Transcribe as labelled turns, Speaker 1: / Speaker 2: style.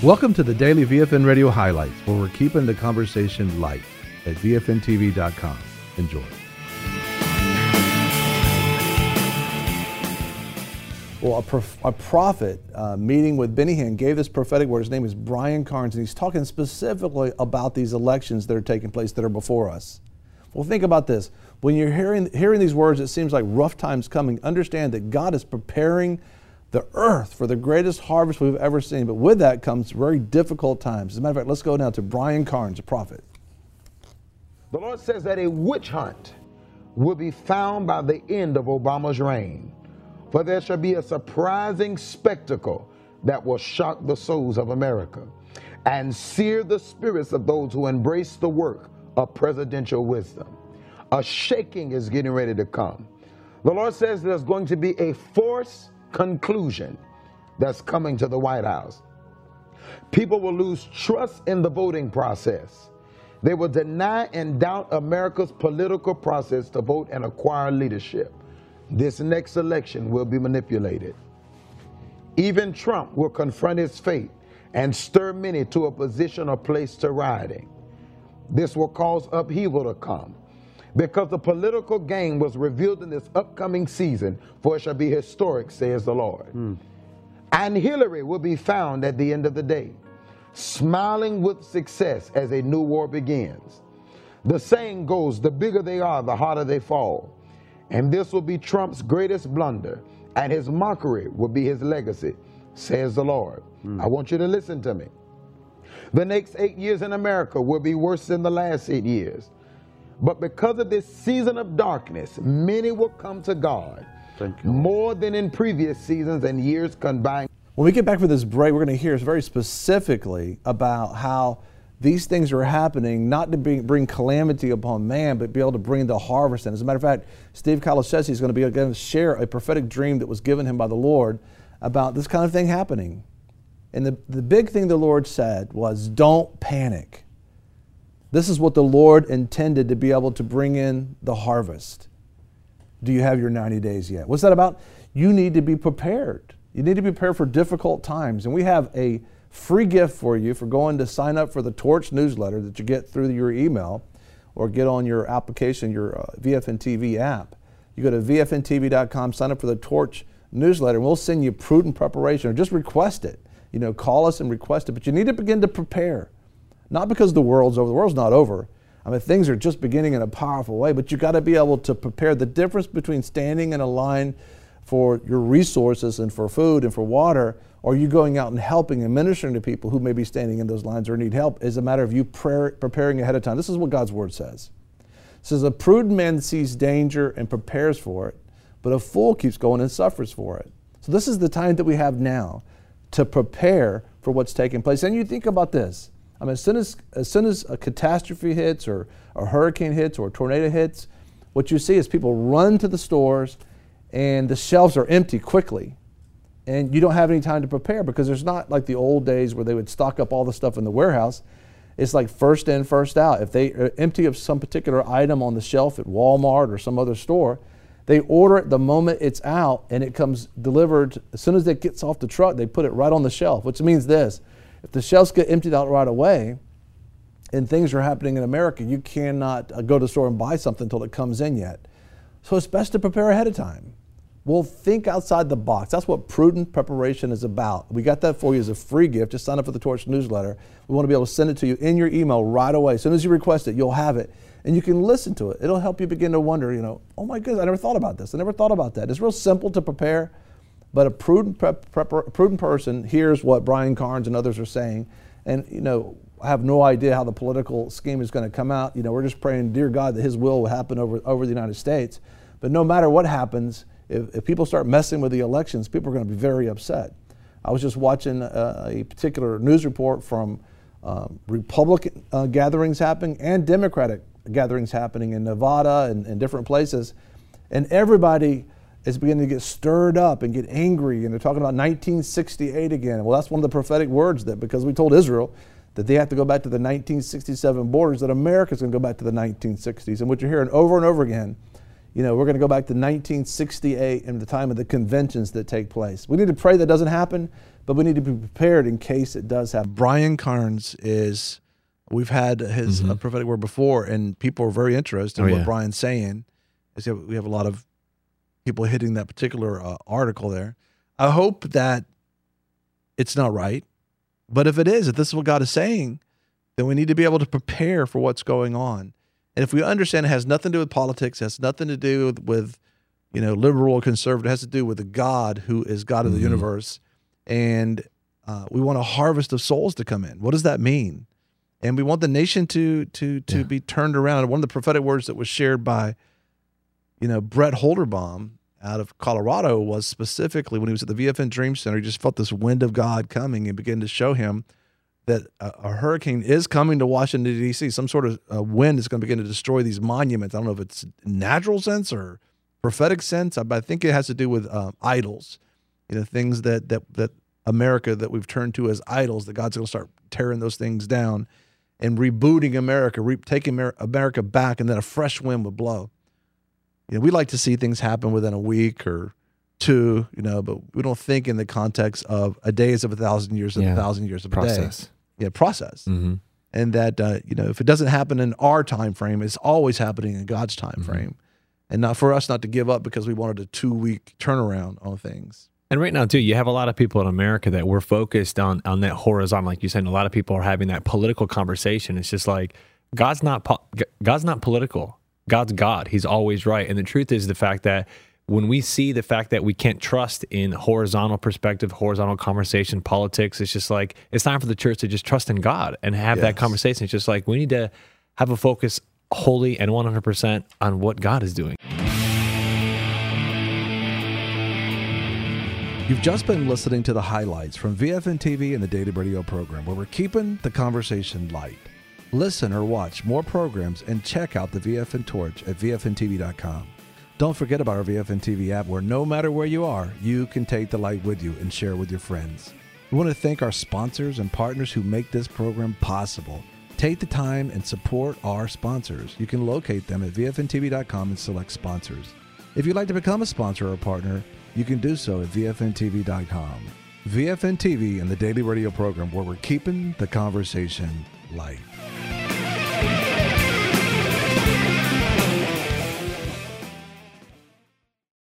Speaker 1: Welcome to the Daily VFN Radio Highlights, where we're keeping the conversation light at VFNTV.com. Enjoy. Well, a prophet meeting with Benny Hinn gave this prophetic word. His name is Brian Carnes, and he's talking specifically about these elections that are taking place that are before us. Well, think about this. When you're hearing these words, it seems like rough times coming. Understand that God is preparing the earth for the greatest harvest we've ever seen. But with that comes very difficult times. As a matter of fact, let's go now to Brian Carnes, a prophet.
Speaker 2: The Lord says that a witch hunt will be found by the end of Obama's reign. For there shall be a surprising spectacle that will shock the souls of America and sear the spirits of those who embrace the work of presidential wisdom. A shaking is getting ready to come. The Lord says there's going to be a forced conclusion that's coming to the White House. People will lose trust in the voting process. They will deny and doubt America's political process to vote and acquire leadership. This next election will be manipulated. Even Trump will confront his fate and stir many to a position or place to rioting. This will cause upheaval to come, because the political game was revealed in this upcoming season, for it shall be historic, says the Lord. And Hillary will be found at the end of the day, smiling with success as a new war begins. The saying goes, the bigger they are, the harder they fall. And this will be Trump's greatest blunder, and his mockery will be his legacy, says the Lord. I want you to listen to me. The next 8 years in America will be worse than the last 8 years. But because of this season of darkness, many will come to God more than in previous seasons and years combined.
Speaker 1: When we get back for this break, we're going to hear very specifically about how these things are happening, not to bring calamity upon man, but be able to bring the harvest in. As a matter of fact, Steve Kalasesi is going to share a prophetic dream that was given him by the Lord about this kind of thing happening. And the big thing the Lord said was, don't panic. This is what the Lord intended to be able to bring in the harvest. Do you have your 90 days yet? What's that about? You need to be prepared. You need to be prepared for difficult times. And we have a free gift for you for going to sign up for the Torch newsletter that you get through your email or get on your application, your VFN TV app. You go to VFNTV.com, sign up for the Torch newsletter, and we'll send you prudent preparation, or just request it. You know, call us and request it. But you need to begin to prepare. Not because the world's over. The world's not over. I mean, things are just beginning in a powerful way, but you got to be able to prepare. The difference between standing in a line for your resources and for food and for water, or you going out and helping and ministering to people who may be standing in those lines or need help, is a matter of you preparing ahead of time. This is what God's word says. It says, a prudent man sees danger and prepares for it, but a fool keeps going and suffers for it. So this is the time that we have now to prepare for what's taking place. And you think about this. I mean, as soon as a catastrophe hits, or a hurricane hits, or a tornado hits, what you see is people run to the stores and the shelves are empty quickly. And you don't have any time to prepare, because there's not like the old days where they would stock up all the stuff in the warehouse. It's like first in, first out. If they are empty of some particular item on the shelf at Walmart or some other store, they order it the moment it's out, and it comes delivered. As soon as it gets off the truck, they put it right on the shelf, which means this. If the shelves get emptied out right away and things are happening in America, you cannot go to the store and buy something until it comes in yet. So it's best to prepare ahead of time. We'll think outside the box. That's what prudent preparation is about. We got that for you as a free gift. Just sign up for the Torch newsletter. We want to be able to send it to you in your email right away. As soon as you request it, you'll have it. And you can listen to it. It'll help you begin to wonder, oh my goodness, I never thought about this. I never thought about that. It's real simple to prepare. But a prudent person hears what Brian Carnes and others are saying, and I have no idea how the political scheme is going to come out. We're just praying, dear God, that His will happen over the United States. But no matter what happens, if people start messing with the elections, people are going to be very upset. I was just watching a particular news report from Republican gatherings happening and Democratic gatherings happening in Nevada and different places, and everybody is beginning to get stirred up and get angry, and they're talking about 1968 again. Well, that's one of the prophetic words, that because we told Israel that they have to go back to the 1967 borders, that America's going to go back to the 1960s. And what you're hearing over and over again, we're going to go back to 1968 and the time of the conventions that take place. We need to pray that doesn't happen, but we need to be prepared in case it does happen. Brian Carnes is, we've had his prophetic word before, and people are very interested in what Brian's saying. We have a lot of people hitting that particular article there. I hope that it's not right, but if it is, if this is what God is saying, then we need to be able to prepare for what's going on. And if we understand it has nothing to do with politics, it has nothing to do with liberal or conservative, it has to do with the God who is God of the universe. And we want a harvest of souls to come in. What does that mean? And we want the nation to be turned around. One of the prophetic words that was shared by, Brett Holderbaum out of Colorado was specifically when he was at the VFN Dream Center, he just felt this wind of God coming and began to show him that a hurricane is coming to Washington, D.C. Some sort of wind is going to begin to destroy these monuments. I don't know if it's natural sense or prophetic sense, but I think it has to do with idols, things that America that we've turned to as idols, that God's going to start tearing those things down and rebooting America, taking America back, and then a fresh wind would blow. We like to see things happen within a week or two, but we don't think in the context of a day is of 1,000 years and 1,000 years of a day. Process. And that, if it doesn't happen in our time frame, it's always happening in God's time frame. And not for us not to give up because we wanted a 2-week turnaround on things.
Speaker 3: And right now, too, you have a lot of people in America that we're focused on that horizontal, like you said, and a lot of people are having that political conversation. It's just like, God's not political. God's God. He's always right. And the truth is the fact that when we see the fact that we can't trust in horizontal perspective, horizontal conversation, politics, it's just like, it's time for the church to just trust in God and have that conversation. It's just like, we need to have a focus wholly and 100% on what God is doing.
Speaker 1: You've just been listening to the highlights from VFN TV and the Daily Radio program, where we're keeping the conversation light. Listen or watch more programs and check out the VFN Torch at VFNTV.com. Don't forget about our VFN TV app, where no matter where you are, you can take the light with you and share with your friends. We want to thank our sponsors and partners who make this program possible. Take the time and support our sponsors. You can locate them at VFNTV.com and select sponsors. If you'd like to become a sponsor or a partner, you can do so at VFNTV.com. VFN TV and the Daily Radio program, where we're keeping the conversation light.